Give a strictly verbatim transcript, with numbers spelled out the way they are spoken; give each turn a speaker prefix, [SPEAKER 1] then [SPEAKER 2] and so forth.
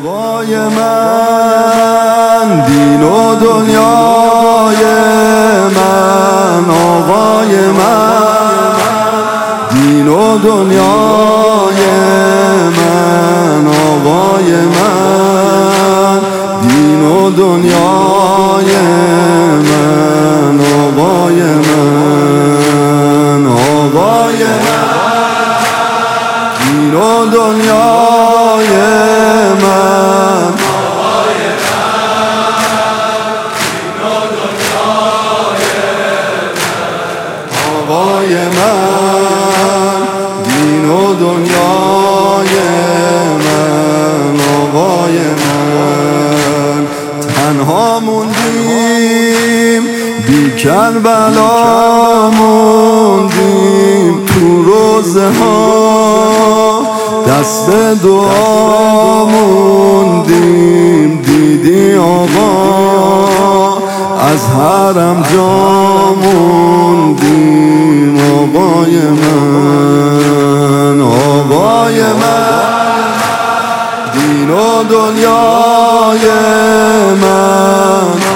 [SPEAKER 1] آقای من، دین و دنیای من، آقای من، دین و دنیای من، آقای من، دین و دنیای من، آقای من، آقای من، دین و دنیای من، آقای من، دین و دنیای من، آقای من. تنها موندیم بی کربلا، موندیم تو روزه ها، دست دعا موندیم، دیدی آقا از حرم جا موندیم، آقای من، آقای من، دین و دنیای من،